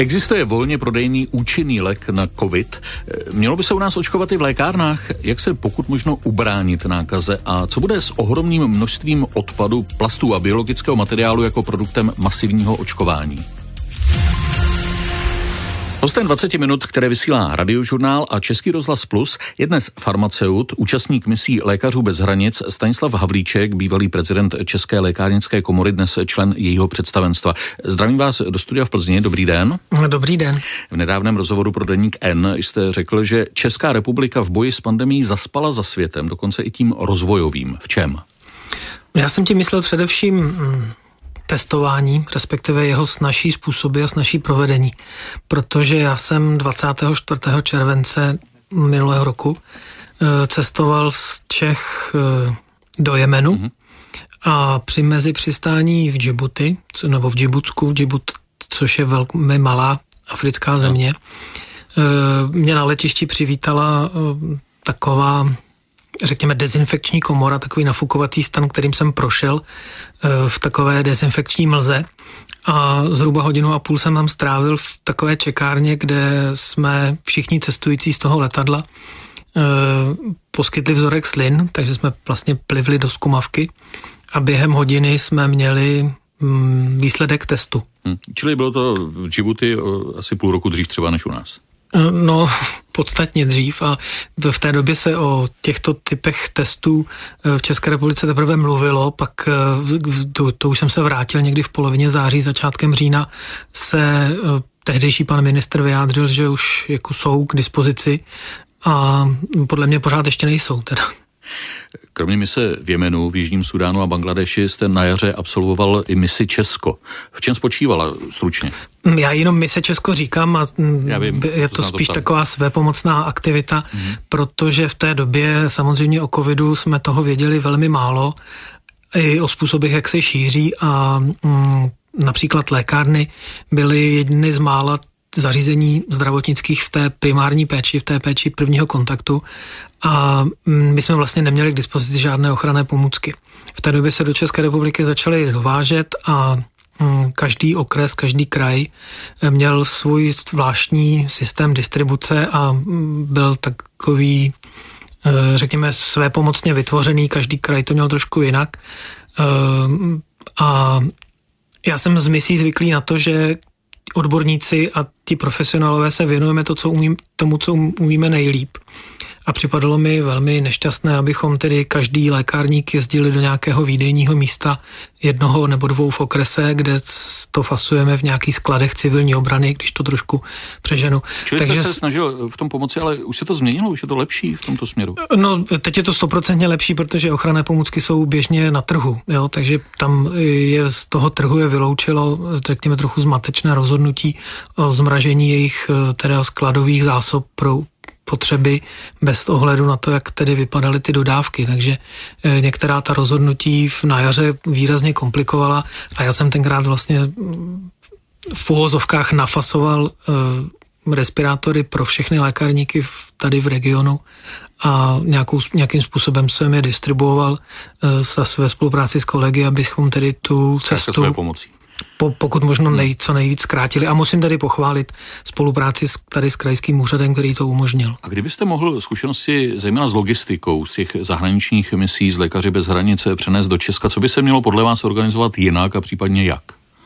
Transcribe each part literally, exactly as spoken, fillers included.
Existuje volně prodejný účinný lék na covid. Mělo by se u nás očkovat i v lékárnách? Jak se pokud možno ubránit nákaze? A co bude s ohromným množstvím odpadu, plastů a biologického materiálu jako produktem masivního očkování? Hostem dvacet minut, které vysílá Radiožurnál a Český rozhlas Plus, je dnes farmaceut, účastník misí Lékařů bez hranic Stanislav Havlíček, bývalý prezident České lékárnické komory, dnes člen jejího představenstva. Zdravím vás do studia v Plzni, dobrý den. Dobrý den. V nedávném rozhovoru pro deník N jste řekl, že Česká republika v boji s pandemií zaspala za světem, dokonce i tím rozvojovým. V čem? Já jsem tím myslel především testování, respektive jeho snažší způsoby a snažší provedení. Protože já jsem dvacátého čtvrtého července minulého roku cestoval z Čech do Jemenu mm-hmm. a při mezi přistání v Džibuti, nebo v Džibutsku, Džibut, což je velmi malá africká země, no. mě na letišti přivítala taková, řekněme, dezinfekční komora, takový nafukovací stan, kterým jsem prošel v takové dezinfekční mlze a zhruba hodinu a půl jsem tam strávil v takové čekárně, kde jsme všichni cestující z toho letadla poskytli vzorek slin, takže jsme vlastně plivli do zkumavky a během hodiny jsme měli výsledek testu. Hmm. Čili bylo to v Džibuti asi půl roku dřív třeba než u nás? No, podstatně dřív a v té době se o těchto typech testů v České republice teprve mluvilo, pak to, to už jsem se vrátil někdy v polovině září, začátkem října se tehdejší pan ministr vyjádřil, že už jako jsou k dispozici a podle mě pořád ještě nejsou teda. Kromě mise v Jemenu, v Jižním Súdánu a Bangladeši jste na jaře absolvoval i misi Česko. V čem spočívala stručně? Já jenom mise Česko říkám a vím, je to spíš to taková svépomocná aktivita, mm. protože v té době samozřejmě o covidu jsme toho věděli velmi málo, i o způsobech, jak se šíří a mm, například lékárny byly jedny z mála zařízení zdravotnických v té primární péči, v té péči prvního kontaktu a my jsme vlastně neměli k dispozici žádné ochranné pomůcky. V té době se do České republiky začaly dovážet a každý okres, každý kraj měl svůj zvláštní systém distribuce a byl takový, řekněme, svépomocně vytvořený, každý kraj to měl trošku jinak a já jsem z misí zvyklý na to, že odborníci a ti profesionálové se věnujeme to, co umím, tomu, co umíme nejlíp. A připadalo mi velmi nešťastné, abychom tedy každý lékárník jezdili do nějakého výdejního místa jednoho nebo dvou v okrese, kde to fasujeme v nějakých skladech civilní obrany, když to trošku přeženu. Čili Takže jste se snažil v tom pomoci, ale už se to změnilo, už je to lepší v tomto směru? No, teď je to stoprocentně lepší, protože ochranné pomůcky jsou běžně na trhu, jo? Takže tam je z toho trhu je vyloučilo, řekněme, trochu zmatečné rozhodnutí o zmražení jejich teda skladových zásob pro potřeby bez ohledu na to, jak tedy vypadaly ty dodávky, takže e, některá ta rozhodnutí na jaře výrazně komplikovala a já jsem tenkrát vlastně v uvozovkách nafasoval e, respirátory pro všechny lékárníky v, tady v regionu a nějakou, nějakým způsobem jsem je distribuoval e, sa své spolupráci s kolegy, abychom tedy tu cestu své pomocí. Po, pokud možno nej, co nejvíc zkrátili. A musím tady pochválit spolupráci s, tady s krajským úřadem, který to umožnil. A kdybyste mohl zkušenosti zejména s logistikou z těch zahraničních misí z Lékaři bez hranice přenést do Česka, co by se mělo podle vás organizovat jinak a případně jak?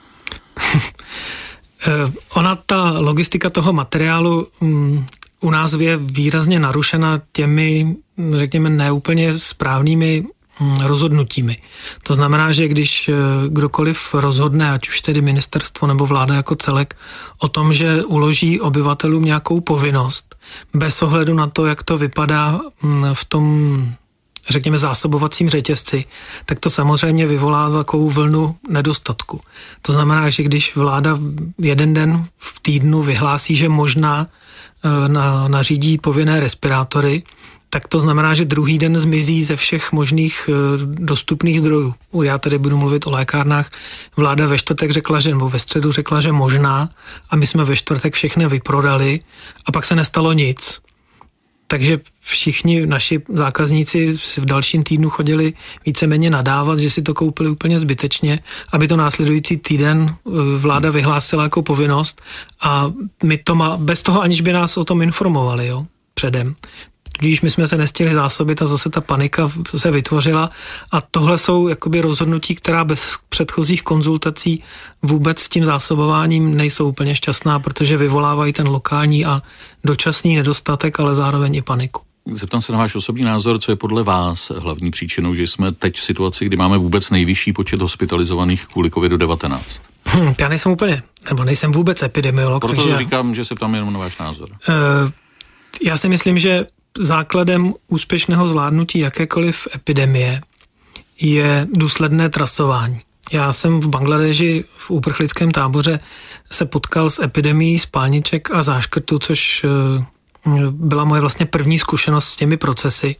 Ona, ta logistika toho materiálu um, u nás je výrazně narušena těmi, řekněme, neúplně správnými rozhodnutími. To znamená, že když kdokoliv rozhodne, ať už tedy ministerstvo nebo vláda jako celek, o tom, že uloží obyvatelům nějakou povinnost, bez ohledu na to, jak to vypadá v tom, řekněme, zásobovacím řetězci, tak to samozřejmě vyvolá takovou vlnu nedostatku. To znamená, že když vláda jeden den v týdnu vyhlásí, že možná na, nařídí povinné respirátory, tak to znamená, že druhý den zmizí ze všech možných dostupných zdrojů. Já tady budu mluvit o lékárnách. Vláda ve čtvrtek řekla, že, nebo ve středu řekla, že možná, a my jsme ve čtvrtek všechny vyprodali a pak se nestalo nic. takže všichni naši zákazníci v dalším týdnu chodili víceméně nadávat, že si to koupili úplně zbytečně, aby to následující týden vláda vyhlásila jako povinnost a my to má, bez toho, aniž by nás o tom informovali, jo, předem. Tudíž my jsme se nestihli zásobit a zase ta panika se vytvořila a tohle jsou jakoby rozhodnutí, která bez předchozích konzultací vůbec s tím zásobováním nejsou úplně šťastná, protože vyvolávají ten lokální a dočasný nedostatek, ale zároveň i paniku. Zeptám se na váš osobní názor, co je podle vás hlavní příčinou, že jsme teď v situaci, kdy máme vůbec nejvyšší počet hospitalizovaných kvůli kovidu devatenáct? Hm, já nejsem úplně, nebo nejsem vůbec epidemiolog. Proto takže říkám, že se ptám jenom na váš názor. Uh, já si myslím, že základem úspěšného zvládnutí jakékoliv epidemie je důsledné trasování. Já jsem v Bangladeži v uprchlickém táboře se potkal s epidemií spalniček a záškrtů, což byla moje vlastně první zkušenost s těmi procesy.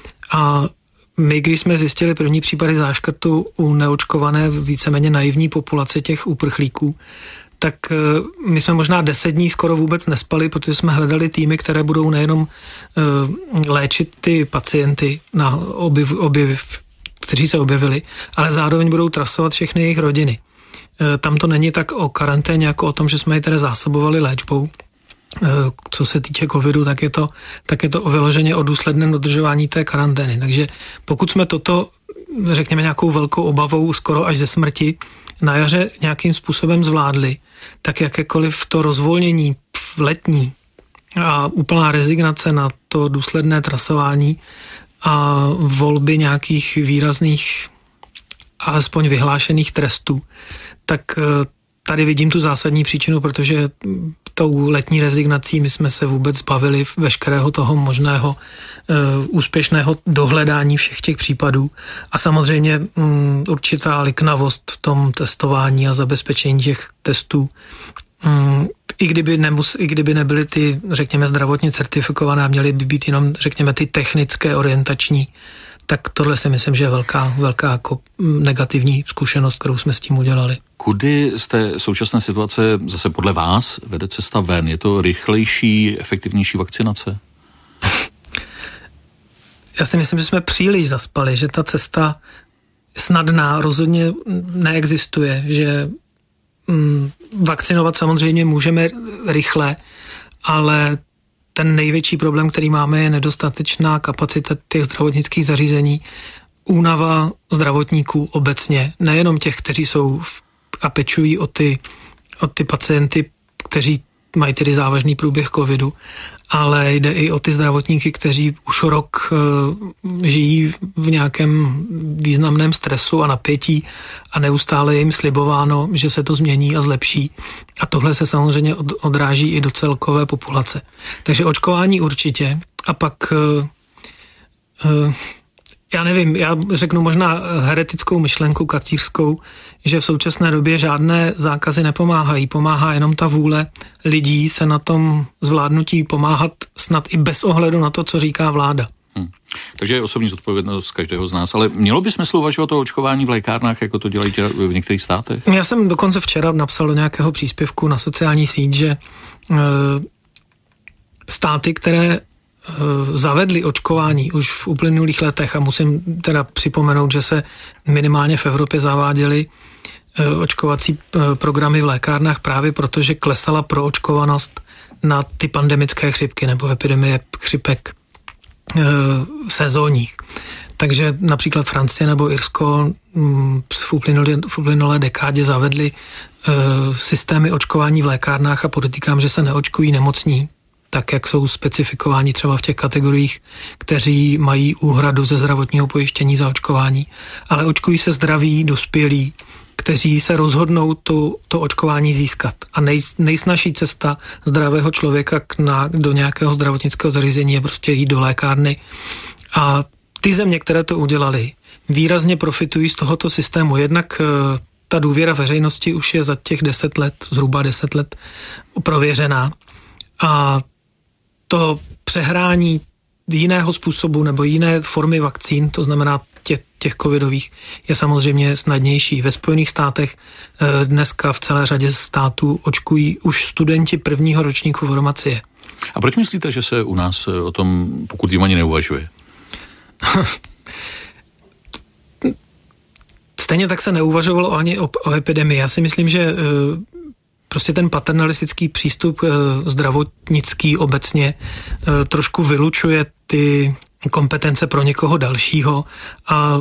A my, když jsme zjistili první případy záškrtu u neočkované víceméně naivní populace těch uprchlíků, tak my jsme možná deset dní skoro vůbec nespali, protože jsme hledali týmy, které budou nejenom uh, léčit ty pacienty, na objev, objev, kteří se objevili, ale zároveň budou trasovat všechny jejich rodiny. Uh, tam to není tak o karanténě, jako o tom, že jsme ji tedy zásobovali léčbou. Uh, co se týče covidu, tak je to, tak je to o vyloženě o důsledném dodržování té karantény. Takže pokud jsme toto, řekněme, nějakou velkou obavou skoro až ze smrti, na jaře nějakým způsobem zvládli, tak jakékoliv to rozvolnění v letní a úplná rezignace na to důsledné trasování a volby nějakých výrazných, alespoň vyhlášených trestů, tak tady vidím tu zásadní příčinu, protože tou letní rezignací my jsme se vůbec zbavili veškerého toho možného uh, úspěšného dohledání všech těch případů a samozřejmě um, určitá liknavost v tom testování a zabezpečení těch testů. Um, i, kdyby nemus, I kdyby nebyly ty, řekněme, zdravotně certifikované a měly by být jenom, řekněme, ty technické orientační, tak tohle si myslím, že je velká, velká jako negativní zkušenost, kterou jsme s tím udělali. Kudy z té současné situace zase podle vás vede cesta ven? Je to rychlejší, efektivnější vakcinace? Já si myslím, že jsme příliš zaspali, že ta cesta snadná rozhodně neexistuje, že mm, vakcinovat samozřejmě můžeme rychle, ale ten největší problém, který máme, je nedostatečná kapacita těch zdravotnických zařízení, únava zdravotníků obecně, nejenom těch, kteří jsou v, a pečují o ty, o ty pacienty, kteří mají tedy závažný průběh covidu, ale jde i o ty zdravotníky, kteří už rok uh, žijí v nějakém významném stresu a napětí a neustále je jim slibováno, že se to změní a zlepší. A tohle se samozřejmě od, odráží i do celkové populace. Takže očkování určitě. A pak uh, uh, já nevím, já řeknu možná heretickou myšlenku kacířskou, že v současné době žádné zákazy nepomáhají. Pomáhá jenom ta vůle lidí se na tom zvládnutí pomáhat snad i bez ohledu na to, co říká vláda. Hmm. Takže je osobní zodpovědnost každého z nás. Ale mělo by smysl uvažovat o očkování v lékárnách, jako to dělají v některých státech? Já jsem dokonce včera napsal do nějakého příspěvku na sociální síť, že e, státy, které zavedli očkování už v uplynulých letech a musím teda připomenout, že se minimálně v Evropě zaváděly očkovací programy v lékárnách právě proto, že klesala proočkovanost na ty pandemické chřipky nebo epidemie chřipek sezónních. Takže například Francie nebo Irsko v uplynulé, v uplynulé dekádě zavedly systémy očkování v lékárnách a podotýkám, že se neočkují nemocní, tak jak jsou specifikováni třeba v těch kategoriích, kteří mají úhradu ze zdravotního pojištění za očkování, ale očkují se zdraví, dospělí, kteří se rozhodnou to, to očkování získat. A nej, nejsnažší cesta zdravého člověka k na, do nějakého zdravotnického zařízení je prostě jít do lékárny. A ty země, které to udělaly, výrazně profitují z tohoto systému. Jednak ta důvěra veřejnosti už je za těch deset let, zhruba deset let prověřená. A to přehrání jiného způsobu nebo jiné formy vakcín, to znamená těch, těch covidových, je samozřejmě snadnější. Ve Spojených státech dneska v celé řadě států očkují už studenti prvního ročníku farmacie. A proč myslíte, že se u nás o tom, pokud vím, ani neuvažuje? Stejně tak se neuvažovalo ani o, o epidemii. Já si myslím, že prostě ten paternalistický přístup zdravotnický obecně trošku vylučuje ty kompetence pro někoho dalšího a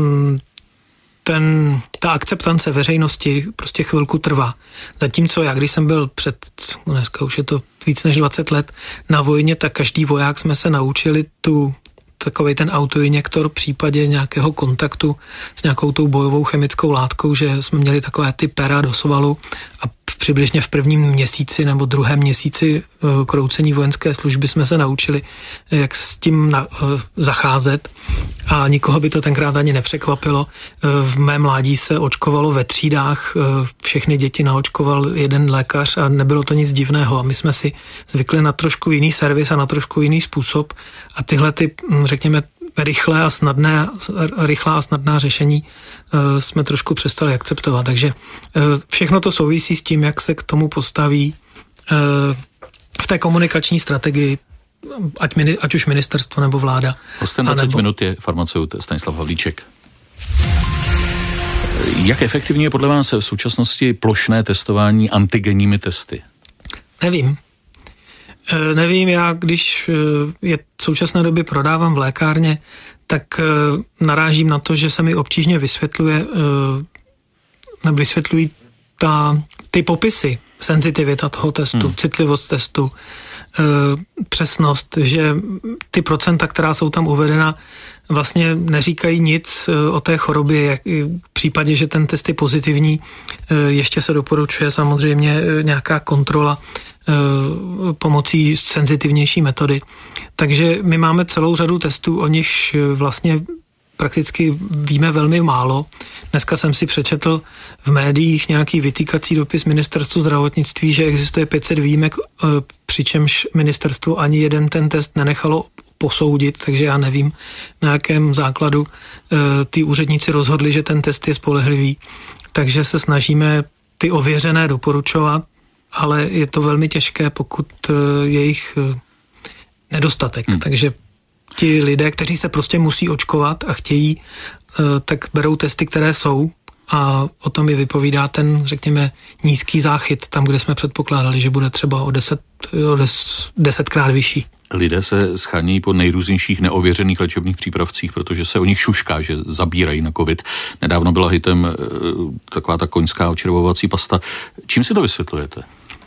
ten, ta akceptance veřejnosti prostě chvilku trvá. Zatímco já, když jsem byl před, dneska už je to víc než dvacet let, na vojně, tak každý voják jsme se naučili tu takovej ten autoinjektor v případě nějakého kontaktu s nějakou tou bojovou chemickou látkou, že jsme měli takové ty pera do svalu a přibližně v prvním měsíci nebo druhém měsíci kroucení vojenské služby jsme se naučili, jak s tím na, zacházet a nikoho by to tenkrát ani nepřekvapilo. V mém mládí se očkovalo ve třídách, všechny děti naočkoval jeden lékař a nebylo to nic divného a my jsme si zvykli na trošku jiný servis a na trošku jiný způsob a tyhle ty, řekněme, rychlé a snadné, rychlá a snadná řešení uh, jsme trošku přestali akceptovat. Takže uh, všechno to souvisí s tím, jak se k tomu postaví uh, v té komunikační strategii, ať, mini, ať už ministerstvo nebo vláda. Hostem dvacet nebo... minut je farmaceut Stanislav Havlíček. Jak efektivně je podle vás v současnosti plošné testování antigenními testy? Nevím. Nevím, já když je v současné době prodávám v lékárně, tak narážím na to, že se mi obtížně vysvětluje, vysvětlují ta, ty popisy, senzitivita toho testu, hmm. citlivost testu, přesnost, že ty procenta, která jsou tam uvedena, vlastně neříkají nic o té chorobě, jak v případě, že ten test je pozitivní, ještě se doporučuje samozřejmě nějaká kontrola pomocí senzitivnější metody. Takže my máme celou řadu testů, o nichž vlastně prakticky víme velmi málo. Dneska jsem si přečetl v médiích nějaký vytýkací dopis ministerstvu zdravotnictví, že existuje pět set výjimek, přičemž ministerstvo ani jeden ten test nenechalo posoudit, takže já nevím, na jakém základu ty úředníci rozhodli, že ten test je spolehlivý. Takže se snažíme ty ověřené doporučovat, ale je to velmi těžké, pokud je jich nedostatek. Hmm. Takže ti lidé, kteří se prostě musí očkovat a chtějí, tak berou testy, které jsou a o tom mi vypovídá ten, řekněme, nízký záchyt, tam, kde jsme předpokládali, že bude třeba o deset, o desetkrát vyšší. Lidé se shánějí po nejrůznějších neověřených léčebných přípravcích, protože se o nich šušká, že zabírají na covid. Nedávno byla hitem e, taková ta koňská očervovací pasta. Čím si to vysvětlujete?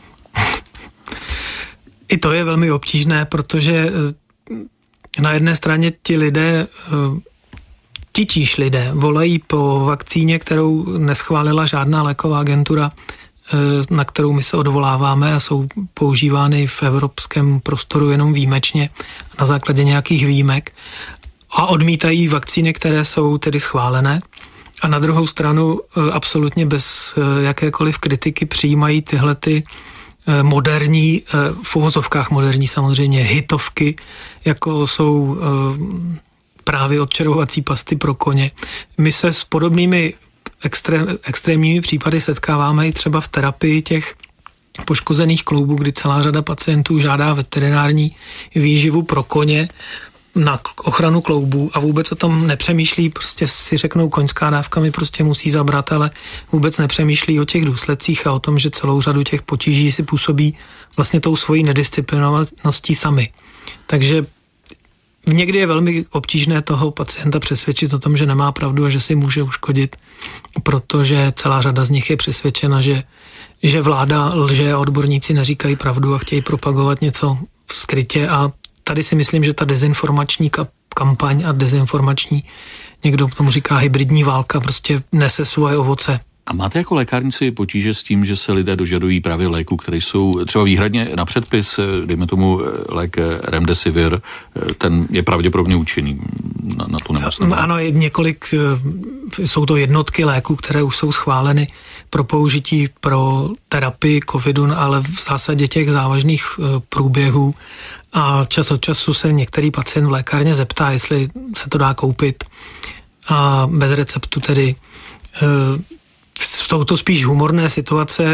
I to je velmi obtížné, protože na jedné straně ti lidé, titíž lidé, volají po vakcíně, kterou neschválila žádná léková agentura, na kterou my se odvoláváme a jsou používány v evropském prostoru jenom výjimečně na základě nějakých výjimek a odmítají vakcíny, které jsou tedy schválené. A na druhou stranu absolutně bez jakékoliv kritiky přijímají tyhle ty moderní, v uvozovkách moderní samozřejmě, hitovky, jako jsou právě odčervovací pasty pro koně. My se s podobnými extrém, extrémními případy setkáváme i třeba v terapii těch poškozených kloubů, kdy celá řada pacientů žádá veterinární výživu pro koně na ochranu kloubů a vůbec o tom nepřemýšlí, prostě si řeknou, koňská dávka mi prostě musí zabrat, ale vůbec nepřemýšlí o těch důsledcích a o tom, že celou řadu těch potíží si působí vlastně tou svojí nedisciplinovaností sami. Takže někdy je velmi obtížné toho pacienta přesvědčit o tom, že nemá pravdu a že si může uškodit, protože celá řada z nich je přesvědčena, že, že vláda lže a odborníci neříkají pravdu a chtějí propagovat něco skrytě a tady si myslím, že ta dezinformační kampaň a dezinformační, někdo tomu říká hybridní válka, prostě nese svoje ovoce. A máte jako lékárníci potíže s tím, že se lidé dožadují právě léků, které jsou třeba výhradně na předpis, dejme tomu lék Remdesivir, ten je pravděpodobně účinný na, na tu nemoc? Ano, je několik, jsou to jednotky léků, které už jsou schváleny pro použití pro terapii covidu, ale v zásadě těch závažných průběhů a čas od času se některý pacient v lékárně zeptá, jestli se to dá koupit a bez receptu tedy. Jsou to spíš humorné situace,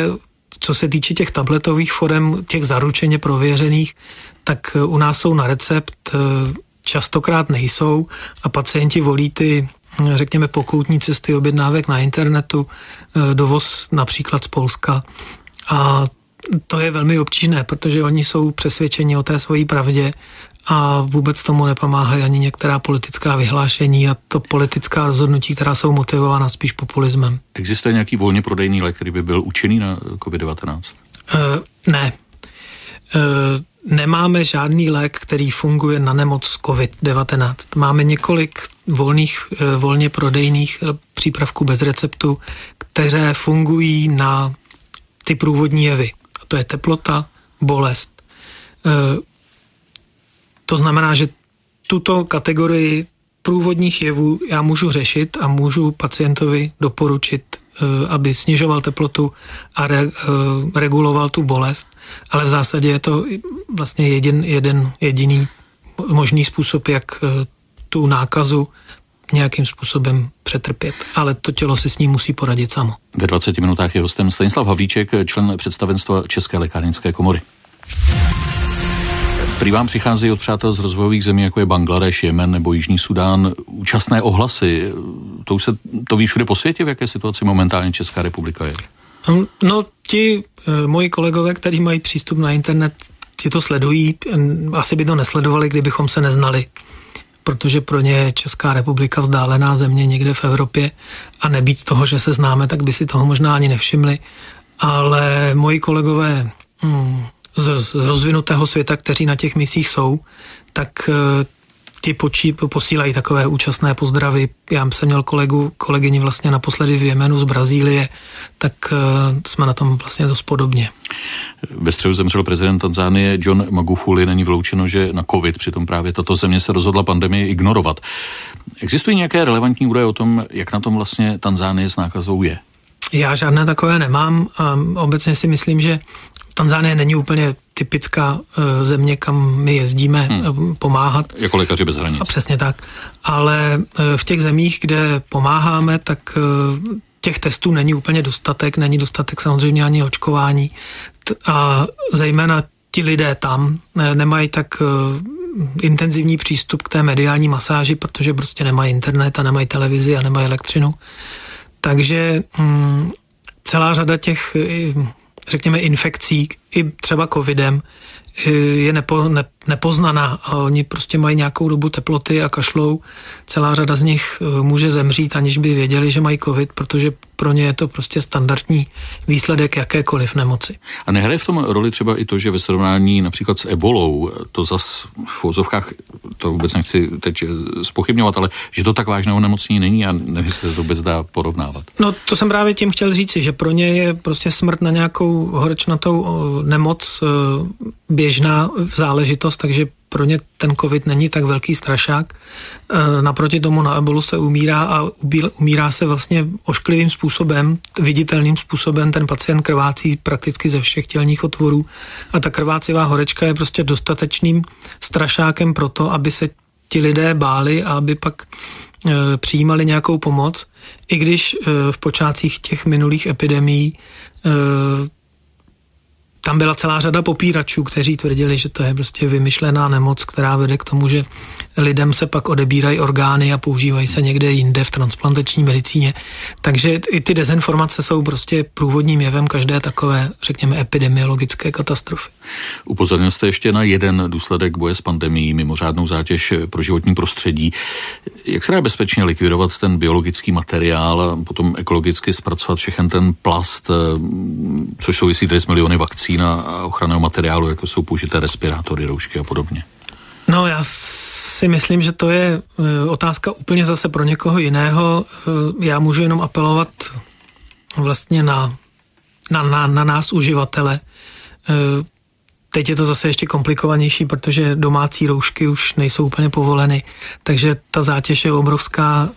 co se týče těch tabletových forem, těch zaručeně prověřených, tak u nás jsou na recept, častokrát nejsou a pacienti volí ty, řekněme, pokoutní cesty objednávek na internetu, dovoz například z Polska. A to je velmi obtížné, protože oni jsou přesvědčeni o té svojí pravdě a vůbec tomu nepomáhají ani některá politická vyhlášení a to politická rozhodnutí, která jsou motivována spíš populismem. Existuje nějaký volně prodejný lék, který by byl účinný na covid devatenáct? Uh, ne. Uh, nemáme žádný lék, který funguje na nemoc covid devatenáct. Máme několik volných, uh, volně prodejných přípravků bez receptu, které fungují na ty průvodní jevy. A to je teplota, bolest. Uh, To znamená, že tuto kategorii průvodních jevů já můžu řešit a můžu pacientovi doporučit, aby snižoval teplotu a re, reguloval tu bolest, ale v zásadě je to vlastně jeden, jeden jediný možný způsob, jak tu nákazu nějakým způsobem přetrpět, ale to tělo si s ním musí poradit samo. Ve dvaceti minutách je hostem Stanislav Havlíček, člen představenstva České lékárnické komory. Prý vám přichází od přátel z rozvojových zemí, jako je Bangladeš, Jemen nebo Jižní Sudán, účastné ohlasy. To už se to ví všude po světě, v jaké situaci momentálně Česká republika je? No, ti e, moji kolegové, kteří mají přístup na internet, ti to sledují. Asi by to nesledovali, kdybychom se neznali, protože pro ně je Česká republika vzdálená země někde v Evropě a nebýt toho, že se známe, tak by si toho možná ani nevšimli. Ale moji kolegové hmm, z rozvinutého světa, kteří na těch misích jsou, tak ti počí, posílají takové účastné pozdravy. Já jsem měl kolegu, kolegyni vlastně naposledy v Jemenu z Brazílie, tak jsme na tom vlastně dost podobně. Ve středu zemřel prezident Tanzánie John Magufuli. Není vyloučeno, že na covid přitom právě tato země se rozhodla pandemii ignorovat. Existují nějaké relevantní údaje o tom, jak na tom vlastně Tanzánie s nákazou je? Já žádné takové nemám. Obecně si myslím, že Tanzánie není úplně typická země, kam my jezdíme hmm. pomáhat. Jako lékaři bez hranic. A přesně tak. Ale v těch zemích, kde pomáháme, tak těch testů není úplně dostatek, není dostatek samozřejmě ani očkování. A zejména ti lidé tam nemají tak intenzivní přístup k té mediální masáži, protože prostě nemají internet a nemají televizi a nemají elektřinu. Takže hm, celá řada těch, řekněme, infekcí, i třeba covidem, je nepo, ne, nepoznaná a oni prostě mají nějakou dobu teploty a kašlou. Celá řada z nich může zemřít, aniž by věděli, že mají covid, protože pro ně je to prostě standardní výsledek jakékoliv nemoci. A nehraje v tom roli třeba i to, že ve srovnání například s ebolou, to zas v ozovkách, to vůbec nechci teď zpochybňovat, ale že to tak vážné onemocnění není a nevím, jestli se to vůbec dá porovnávat. No to jsem právě tím chtěl říci, že pro ně je prostě smrt na nějakou horečnatou nemoc běžná záležitost, takže pro ně ten covid není tak velký strašák. Naproti tomu na ebolu se umírá a umírá se vlastně ošklivým způsobem, viditelným způsobem, ten pacient krvácí prakticky ze všech tělních otvorů a ta krvácivá horečka je prostě dostatečným strašákem pro to, aby se ti lidé báli a aby pak e, přijímali nějakou pomoc, i když e, v počátcích těch minulých epidemií e, tam byla celá řada popíračů, kteří tvrdili, že to je prostě vymyšlená nemoc, která vede k tomu, že lidem se pak odebírají orgány a používají se někde jinde v transplantační medicíně. Takže i ty dezinformace jsou prostě průvodním jevem každé takové, řekněme, epidemiologické katastrofy. Upozornil jste ještě na jeden důsledek boje s pandemií, mimořádnou zátěž pro životní prostředí. Jak se dá bezpečně likvidovat ten biologický materiál a potom ekologicky zpracovat všechen ten plast, což souvisí tedy s miliony vakcín a ochranného materiálu, jako jsou použité respirátory, roušky a podobně? No já si myslím, že to je otázka úplně zase pro někoho jiného. Já můžu jenom apelovat vlastně na, na, na, na nás uživatele. Teď je to zase ještě komplikovanější, protože domácí roušky už nejsou úplně povoleny, takže ta zátěž je obrovská.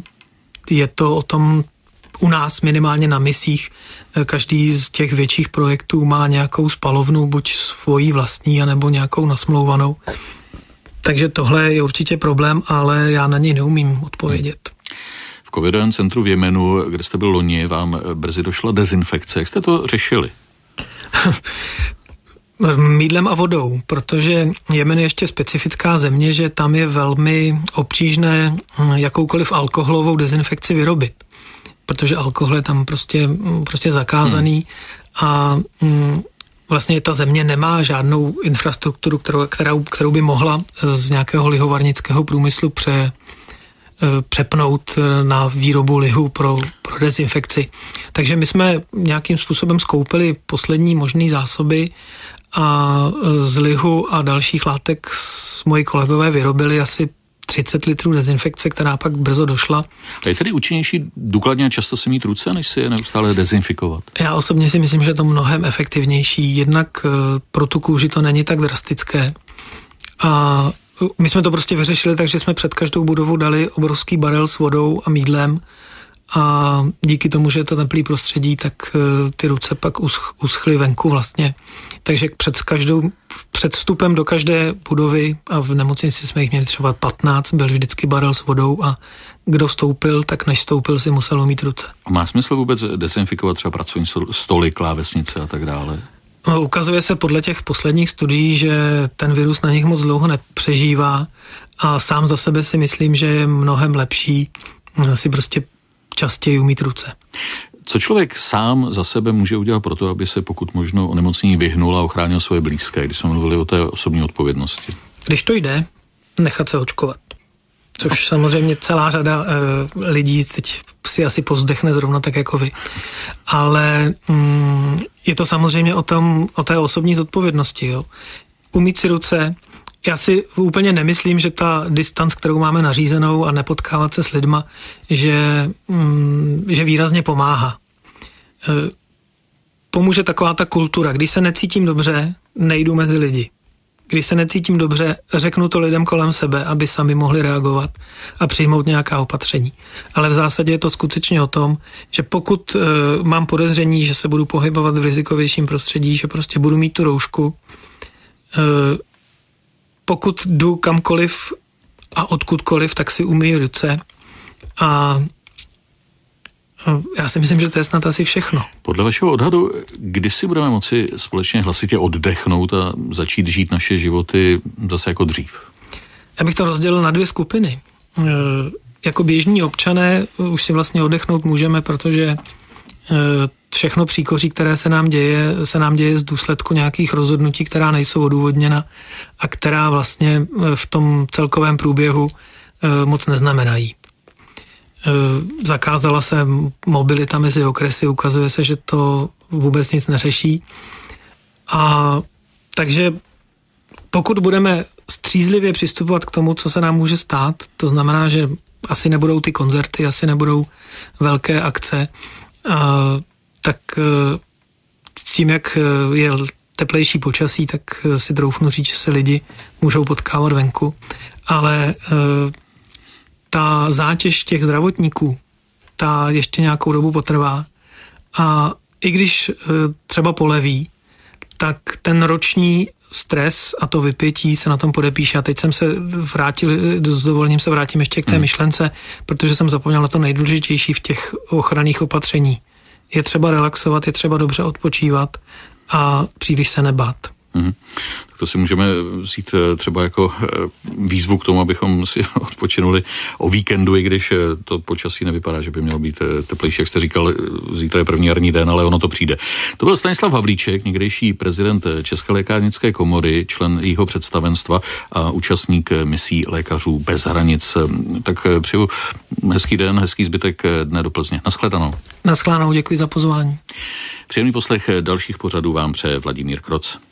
Je to o tom u nás minimálně na misích. Každý z těch větších projektů má nějakou spalovnu, buď svojí vlastní, anebo nějakou nasmlouvanou. Takže tohle je určitě problém, ale já na něj neumím odpovědět. V covidovém centru v Jemenu, kde jste byl loni, vám brzy došla dezinfekce. Jak jste to řešili? Mýdlem a vodou, protože Jemen je ještě specifická země, že tam je velmi obtížné jakoukoliv alkoholovou dezinfekci vyrobit, protože alkohol je tam prostě, prostě zakázaný hmm. a mm, vlastně ta země nemá žádnou infrastrukturu, kterou, kterou, kterou by mohla z nějakého lihovarnického průmyslu pře, přepnout na výrobu lihu pro, pro dezinfekci. Takže my jsme nějakým způsobem skoupili poslední možné zásoby a z lihu a dalších látek moji kolegové vyrobili asi třicet litrů dezinfekce, která pak brzo došla. A je tedy účinnější důkladně a často si mít ruce, než si je neustále dezinfikovat? Já osobně si myslím, že je to mnohem efektivnější. Jednak pro tu kůži to není tak drastické. A my jsme to prostě vyřešili, takže jsme před každou budovu dali obrovský barel s vodou a mýdlem a díky tomu, že je to teplý prostředí, tak ty ruce pak usch, uschly venku vlastně. Takže před každou, před vstupem do každé budovy a v nemocnici jsme jich měli třeba patnáct, byl vždycky barel s vodou a kdo vstoupil, tak než vstoupil, si musel umýt ruce. A má smysl vůbec dezinfikovat třeba pracovní stoly, klávesnice a tak dále? No, ukazuje se podle těch posledních studií, že ten virus na nich moc dlouho nepřežívá a sám za sebe si myslím, že je mnohem lepší si prostě častěji umýt ruce. Co člověk sám za sebe může udělat pro to, aby se pokud možno onemocnění vyhnul a ochránil svoje blízké, když jsme mluvili o té osobní odpovědnosti? Když to jde, nechat se očkovat. Což samozřejmě celá řada uh, lidí teď si asi povzdechne zrovna tak jako vy. Ale mm, je to samozřejmě o, tom, o té osobní zodpovědnosti. Jo. Umýt si ruce. Já si úplně nemyslím, že ta distanc, kterou máme nařízenou a nepotkávat se s lidma, že, mm, že výrazně pomáhá. E, pomůže taková ta kultura. Když se necítím dobře, nejdu mezi lidi. Když se necítím dobře, řeknu to lidem kolem sebe, aby sami mohli reagovat a přijmout nějaká opatření. Ale v zásadě je to skutečně o tom, že pokud e, mám podezření, že se budu pohybovat v rizikovějším prostředí, že prostě budu mít tu roušku, e, pokud jdu kamkoliv a odkudkoliv, tak si umyji ruce a já si myslím, že to je snad asi všechno. Podle vašeho odhadu, kdy si budeme moci společně hlasitě oddechnout a začít žít naše životy zase jako dřív? Já bych to rozdělil na dvě skupiny. E, jako běžní občané už si vlastně oddechnout můžeme, protože e, všechno příkoří, které se nám děje, se nám děje z důsledku nějakých rozhodnutí, která nejsou odůvodněna a která vlastně v tom celkovém průběhu e, moc neznamenají. Zakázala se mobilita mezi okresy, ukazuje se, že to vůbec nic neřeší. A takže pokud budeme střízlivě přistupovat k tomu, co se nám může stát, to znamená, že asi nebudou ty koncerty, asi nebudou velké akce, a, tak s tím, jak je teplejší počasí, tak si troufnu říct, že se lidi můžou potkávat venku, ale ta zátěž těch zdravotníků, ta ještě nějakou dobu potrvá a i když třeba poleví, tak ten roční stres a to vypětí se na tom podepíše. A teď jsem se vrátil, s dovolením se vrátím ještě k té myšlence, protože jsem zapomněl na to nejdůležitější v těch ochranných opatření. Je třeba relaxovat, je třeba dobře odpočívat a příliš se nebát. Mm-hmm. Tak to si můžeme vzít třeba jako výzvu k tomu, abychom si odpočinuli o víkendu, i když to počasí nevypadá, že by mělo být teplejší, jak jste říkal, zítra je první jarní den, ale ono to přijde. To byl Stanislav Havlíček, někdejší prezident České lékárnické komory, člen jejího představenstva a účastník misí Lékařů bez hranic. Tak přeju hezký den, hezký zbytek dne do Plzně. Naschledanou. Naschledanou, děkuji za pozvání. Příjemný poslech dalších pořadů vám přeje Vladimír Kroc.